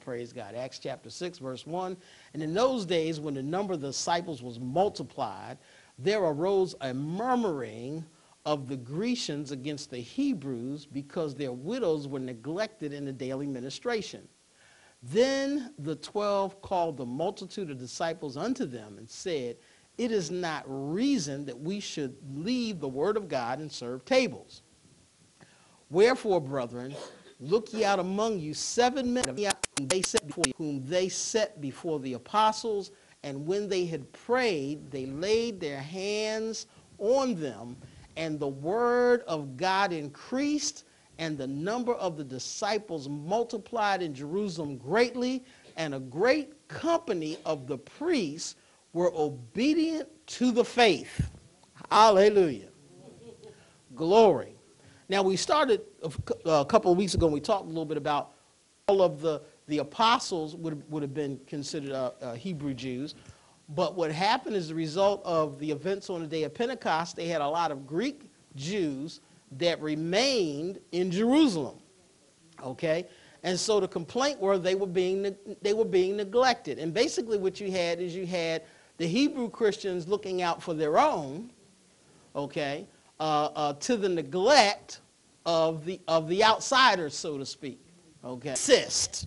praise God. Acts chapter 6, verse 1. And in those days, when the number of the disciples was multiplied, there arose a murmuring of the Grecians against the Hebrews because their widows were neglected in the daily ministration. Then the 12 called the multitude of disciples unto them and said, it is not reason that we should leave the word of God and serve tables. Wherefore, brethren, look ye out among you 7 men whom they set before the apostles, and when they had prayed, they laid their hands on them, and the word of God increased, and the number of the disciples multiplied in Jerusalem greatly, and a great company of the priests were obedient to the faith. Hallelujah. Glory. Now, we started a couple of weeks ago, and we talked a little bit about all of the apostles would have been considered Hebrew Jews. But what happened as a result of the events on the day of Pentecost, they had a lot of Greek Jews that remained in Jerusalem. Okay? And so the complaint were they were being neglected. And basically what you had is you had the Hebrew Christians looking out for their own, okay, to the neglect of the outsiders, so to speak. Okay. Insist.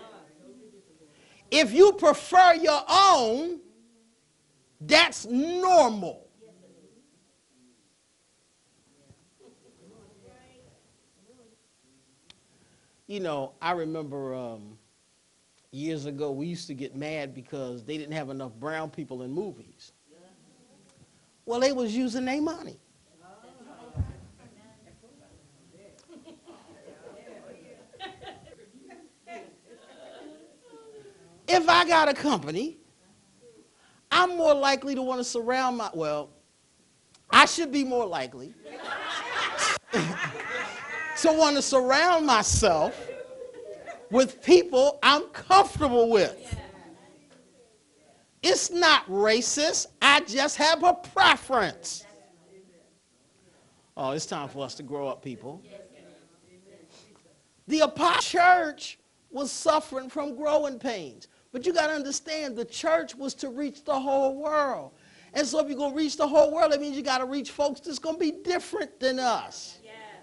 If you prefer your own, that's normal. You know, I remember years ago we used to get mad because they didn't have enough brown people in movies. Well, they was using their money. If I got a company, I'm more likely to want to surround I should be more likely to want to surround myself with people I'm comfortable with. It's not racist. I just have a preference. Oh, it's time for us to grow up, people. The Apostle Church was suffering from growing pains. But you got to understand, the church was to reach the whole world. And so if you're going to reach the whole world, that means you got to reach folks that's going to be different than us.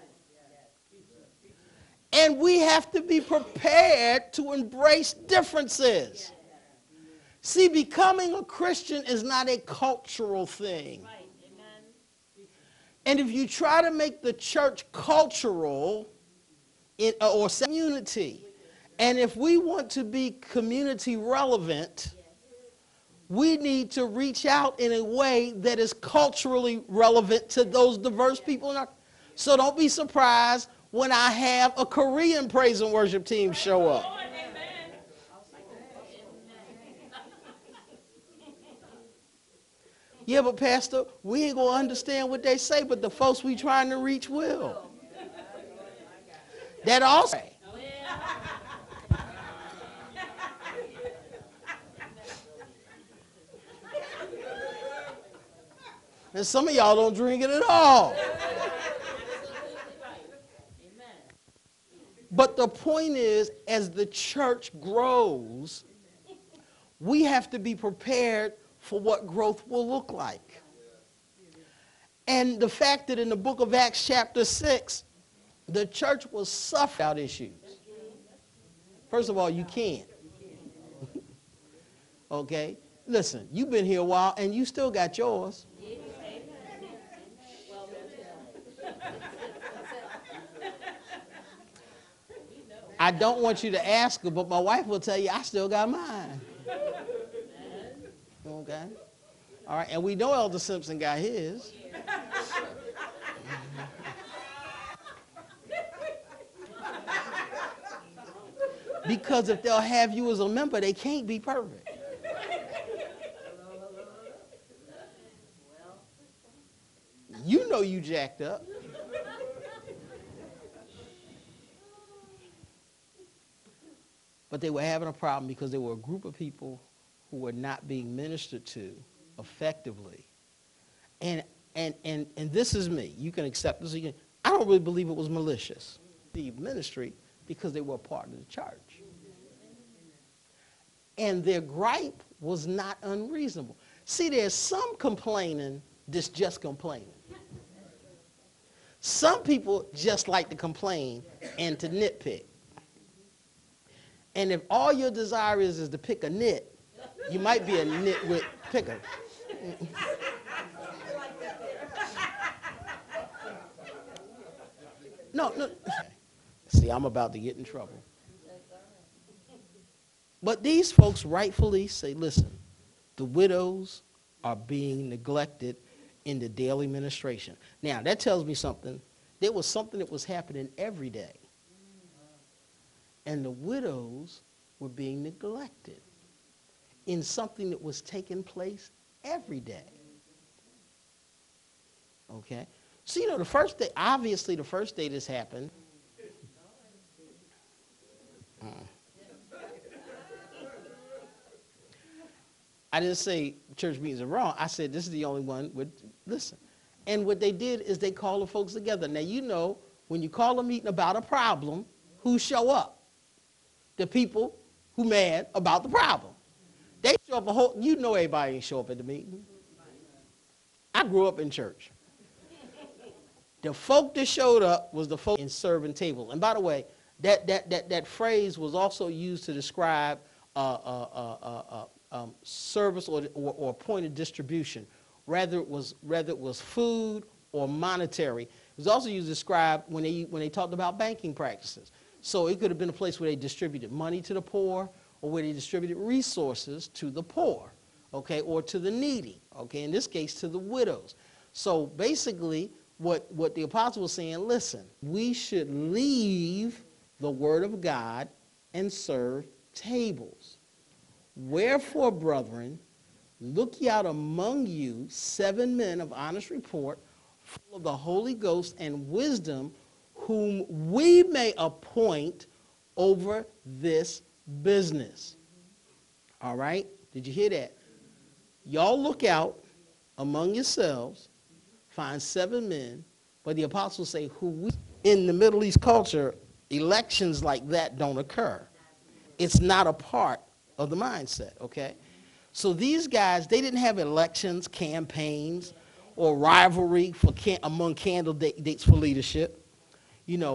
And we have to be prepared to embrace differences. See, becoming a Christian is not a cultural thing. And if you try to make the church cultural or community, and if we want to be community relevant, we need to reach out in a way that is culturally relevant to those diverse people. So don't be surprised when I have a Korean praise and worship team show up. Yeah, but Pastor, we ain't going to understand what they say, but the folks we trying to reach will. That also. And some of y'all don't drink it at all. But the point is, as the church grows, we have to be prepared for what growth will look like. And the fact that in the book of Acts chapter 6, the church was suffering out issues. First of all, you can't. Okay? Listen, you've been here a while and you still got yours. I don't want you to ask her, but my wife will tell you I still got mine. Okay? All right, and we know Elder Simpson got his. Because if they'll have you as a member, they can't be perfect. You know you jacked up. But they were having a problem because there were a group of people who were not being ministered to effectively. And this is me. You can accept this. I don't really believe it was malicious, the ministry, because they were a part of the church. And their gripe was not unreasonable. See, there's some complaining that's just complaining. Some people just like to complain and to nitpick. And if all your desire is to pick a nit, you might be a nitwit picker. No. See, I'm about to get in trouble. But these folks rightfully say, listen, the widows are being neglected in the daily ministration. Now, that tells me something. There was something that was happening every day. And the widows were being neglected in something that was taking place every day. Okay? So, you know, the first day, obviously the first day this happened, I didn't say church meetings are wrong. I said this is the only one with, listen. And what they did is they called the folks together. Now, you know, when you call a meeting about a problem, who show up? The people who mad about the problem. They show up you know everybody ain't show up at the meeting. I grew up in church. The folk that showed up was the folk in serving tables. And by the way, that phrase was also used to describe service or point of distribution, whether it was food or monetary. It was also used to describe when they talked about banking practices. So it could have been a place where they distributed money to the poor, or where they distributed resources to the poor, okay, or to the needy, okay, in this case to the widows. So basically what the apostle was saying, listen, we should leave the word of God and serve tables. Wherefore, brethren, look ye out among you 7 men of honest report, full of the Holy Ghost and wisdom, whom we may appoint over this business. All right? Did you hear that? Y'all look out among yourselves, find 7 men, but the apostles say, who we, in the Middle East culture, elections like that don't occur. It's not a part of the mindset, okay? So these guys, they didn't have elections, campaigns, or rivalry among candidates for leadership. You know,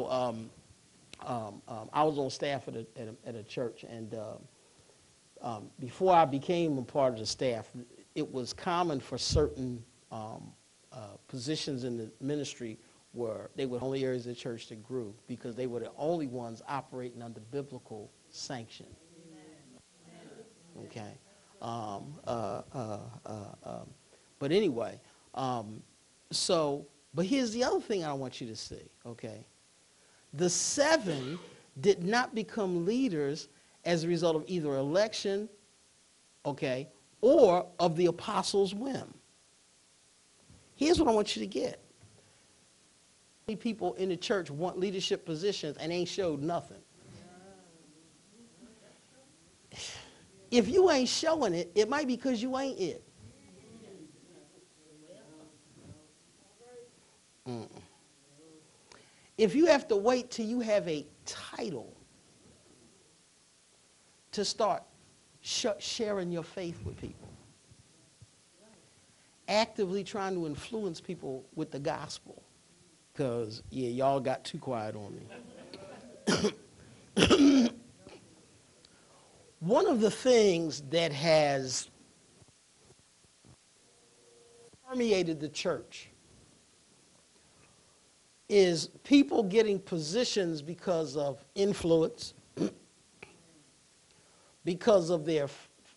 I was on staff at a church, and before I became a part of the staff, it was common for certain positions in the ministry where they were the only areas of the church that grew because they were the only ones operating under biblical sanction. Okay. But anyway, but here's the other thing I want you to see, okay? The 7 did not become leaders as a result of either election, okay, or of the apostles' whim. Here's what I want you to get. Many people in the church want leadership positions and ain't showed nothing. If you ain't showing it, it might be because you ain't it. If you have to wait till you have a title to start sharing your faith with people, actively trying to influence people with the gospel, because, yeah, y'all got too quiet on me. One of the things that has permeated the church is people getting positions because of influence, because of their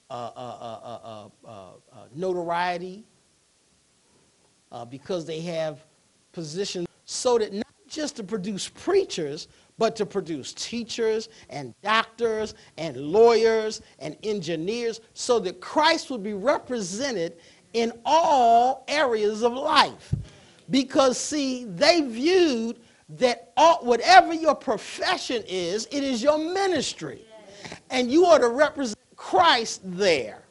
notoriety, because they have positions, so that not just to produce preachers, but to produce teachers and doctors and lawyers and engineers, so that Christ would be represented in all areas of life. Because, see, they viewed that whatever your profession is, it is your ministry. And you are to represent Christ there.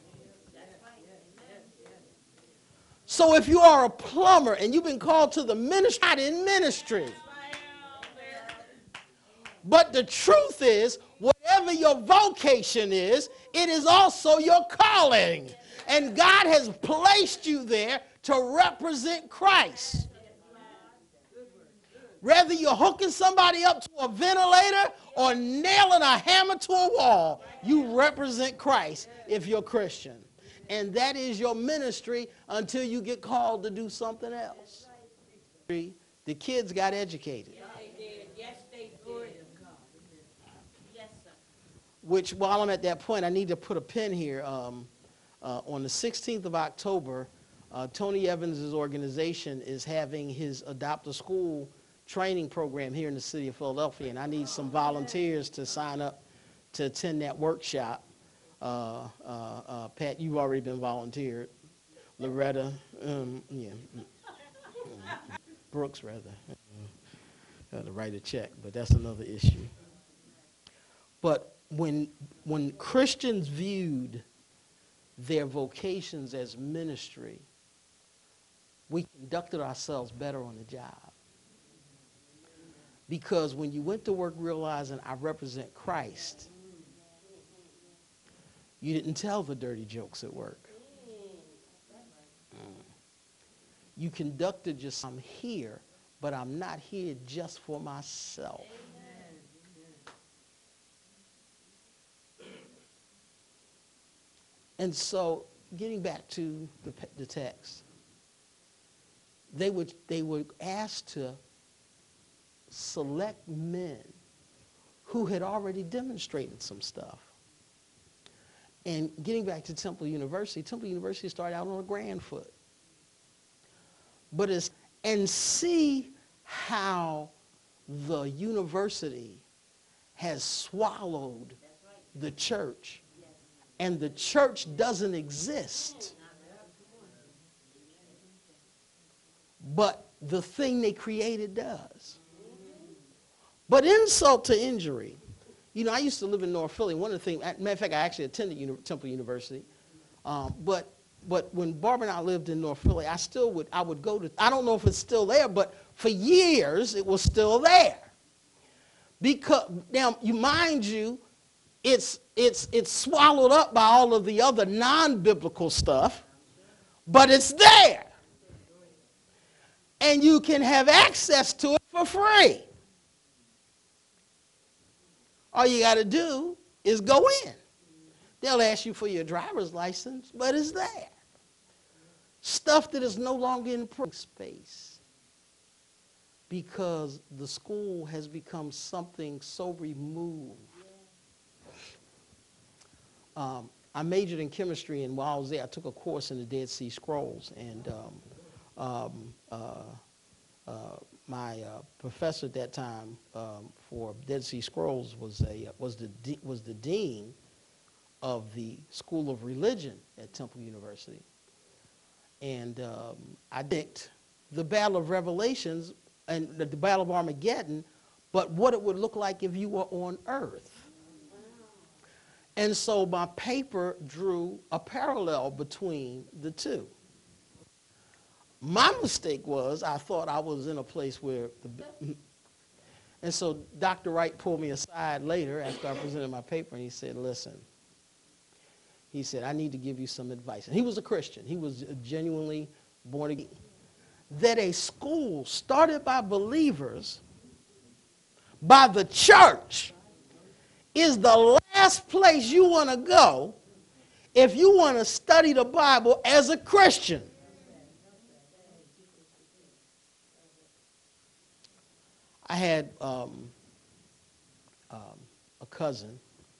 So if you are a plumber and you've been called to the ministry, not in ministry. But the truth is, whatever whatever your vocation is, it is also your calling. And God has placed you there to represent Christ. Whether you're hooking somebody up to a ventilator or nailing a hammer to a wall, you represent Christ if you're Christian. And that is your ministry until you get called to do something else. The kids got educated. Yes, they did. Yes, sir. Which, while I'm at that point, I need to put a pin here. On the 16th of October, Tony Evans' organization is having his Adopt a School training program here in the city of Philadelphia, and I need some volunteers to sign up to attend that workshop. Pat, you've already been volunteered. Loretta, Brooks, rather. Got to write a check, but that's another issue. But when Christians viewed their vocations as ministry, we conducted ourselves better on the job. Because when you went to work realizing I represent Christ, you didn't tell the dirty jokes at work. You conducted yourself, I'm here, but I'm not here just for myself. And so, getting back to the text, they were asked to select men who had already demonstrated some stuff. And getting back to Temple University started out on a grand foot. And see how the university has swallowed the church, and the church doesn't exist. But the thing they created does. But insult to injury. You know, I used to live in North Philly. One of the things, matter of fact, I actually attended Temple University. But when Barbara and I lived in North Philly, I would go to, I don't know if it's still there, but for years it was still there. Because, now, mind you, it's swallowed up by all of the other non-biblical stuff, but it's there. And you can have access to it for free. All you got to do is go in. They'll ask you for your driver's license, but it's there. Stuff that is no longer in space because the school has become something so removed. I majored in chemistry, and while I was there, I took a course in the Dead Sea Scrolls, and my professor at that time for Dead Sea Scrolls was the dean of the School of Religion at Temple University. And I picked the Battle of Revelations and the Battle of Armageddon, but what it would look like if you were on Earth. And so my paper drew a parallel between the two. My mistake was I thought I was in a place where and so Dr. Wright pulled me aside later after I presented my paper, and he said, listen, he said, I need to give you some advice. And he was a Christian. He was genuinely born again. That a school started by believers, by the church, is the last place you want to go if you want to study the Bible as a Christian. I had a cousin,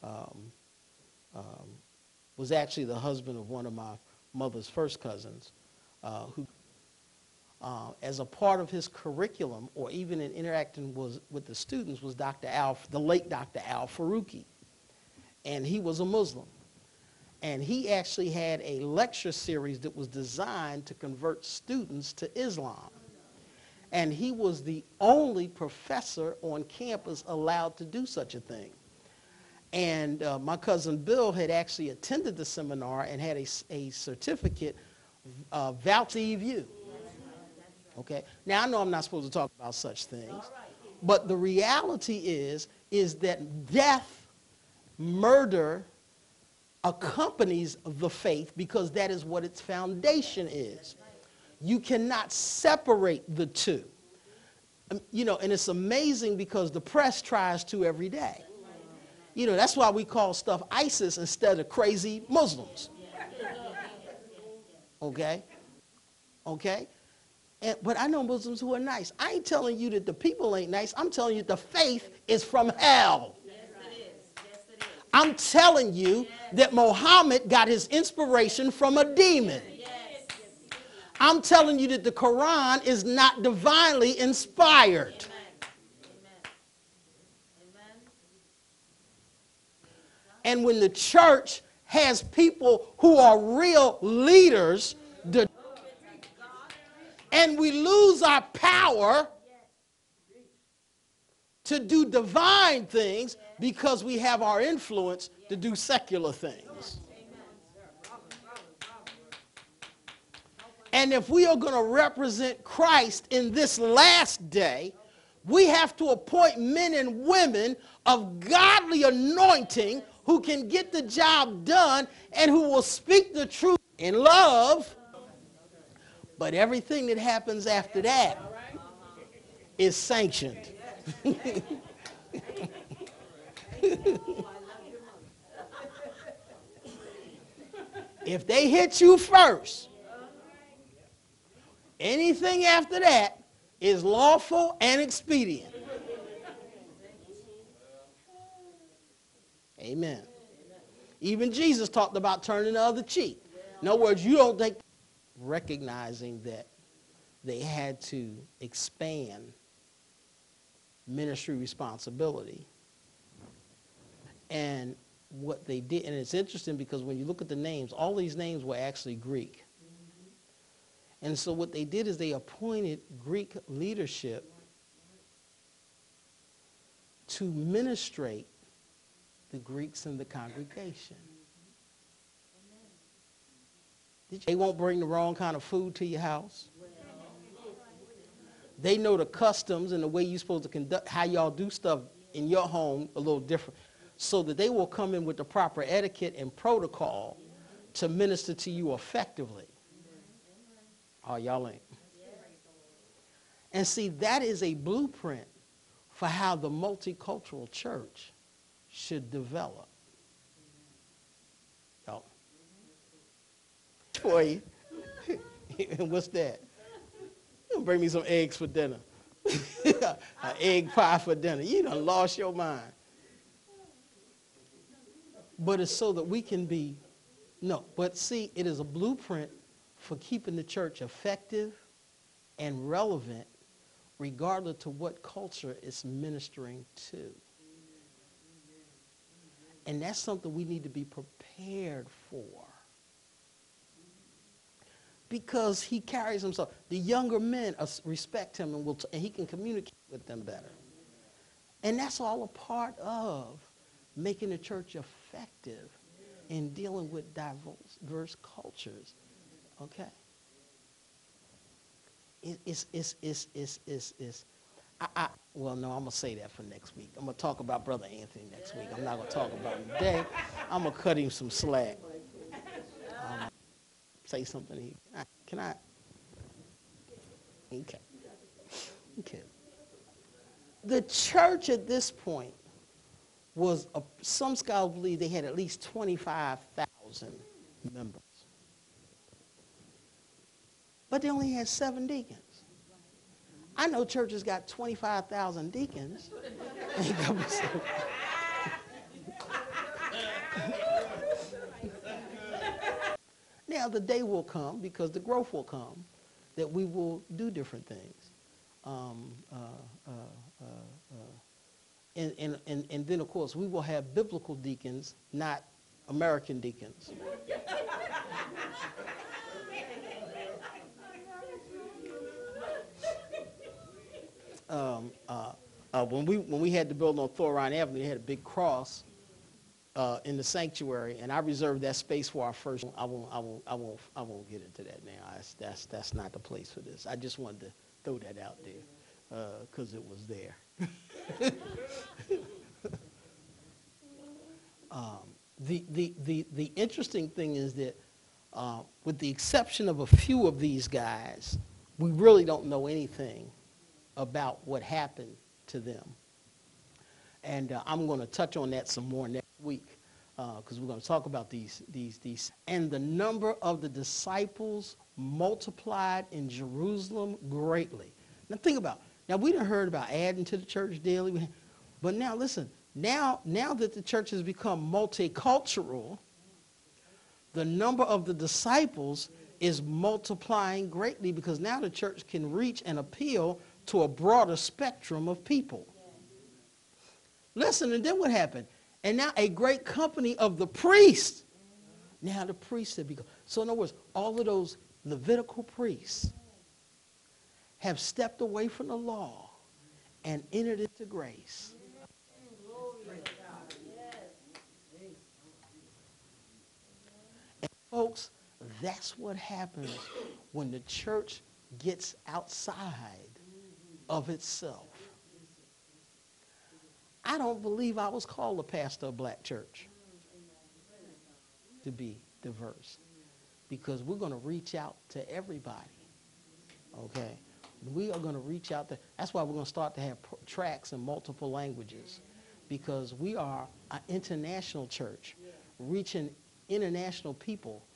was actually the husband of one of my mother's first cousins, who, as a part of his curriculum, or even in interacting with the students, was the late Dr. Al Faruqi. And he was a Muslim. And he actually had a lecture series that was designed to convert students to Islam. And he was the only professor on campus allowed to do such a thing. And my cousin Bill had actually attended the seminar and had a certificate vouching you. Okay. Now I know I'm not supposed to talk about such things, but the reality is that death murder accompanies the faith because that is what its foundation is. You cannot separate the two. You know, and it's amazing because the press tries to every day. You know, that's why we call stuff ISIS instead of crazy Muslims. Okay? Okay? But I know Muslims who are nice. I ain't telling you that the people ain't nice. I'm telling you the faith is from hell. I'm telling you that Muhammad got his inspiration from a demon. I'm telling you that the Quran is not divinely inspired. And when the church has people who are real leaders, and we lose our power to do divine things because we have our influence to do secular things. And if we are going to represent Christ in this last day, we have to appoint men and women of godly anointing who can get the job done and who will speak the truth in love. But everything that happens after that is sanctioned. If they hit you first, anything after that is lawful and expedient. Amen. Even Jesus talked about turning the other cheek. In other words, you don't think, recognizing that they had to expand ministry responsibility. And what they did, and it's interesting because when you look at the names, all these names were actually Greek. And so what they did is they appointed Greek leadership to ministrate the Greeks in the congregation. They won't bring the wrong kind of food to your house. They know the customs and the way you're supposed to conduct, how y'all do stuff in your home a little different, so that they will come in with the proper etiquette and protocol to minister to you effectively. Oh, y'all ain't. And see, that is a blueprint for how the multicultural church should develop. Y'all. For you. And what's that? Bring me some eggs for dinner. An egg pie for dinner. You done lost your mind. But it's so that we can be, no, but see, it is a blueprint for keeping the church effective and relevant regardless to what culture it's ministering to. And that's something we need to be prepared for. Because he carries himself. The younger men respect him and he can communicate with them better. And that's all a part of making the church effective in dealing with diverse cultures. Okay? Well, no, I'm going to say that for next week. I'm going to talk about Brother Anthony next week. I'm not going to talk about him today. I'm going to cut him some slack. Say something. Can I? Okay. Okay. The church at this point was, some scholars believe they had at least 25,000 members. But they only had 7 deacons. I know churches got 25,000 deacons. Now, the day will come, because the growth will come, that we will do different things. And then, of course, we will have biblical deacons, not American deacons. When we had to build on Thoron Avenue, they had a big cross in the sanctuary, and I reserved that space for our first. I won't get into that now. That's not the place for this. I just wanted to throw that out there because it was there. The interesting thing is that, with the exception of a few of these guys, we really don't know anything about what happened to them. And I'm going to touch on that some more next week, because we're going to talk about these. And the number of the disciples multiplied in Jerusalem greatly. Now think about it. Now we done heard about adding to the church daily, but now listen, now that the church has become multicultural, the number of the disciples is multiplying greatly, because now the church can reach and appeal to a broader spectrum of people. Listen, and then what happened? And now a great company of the priests. Now the priests have become. So in other words, all of those Levitical priests have stepped away from the law and entered into grace. And folks, that's what happens when the church gets outside of itself. I don't believe I was called a pastor of a black church to be diverse, because we're going to reach out to everybody, okay? We are going to reach out to, that's why we're going to start to have tracts in multiple languages, because we are an international church reaching international people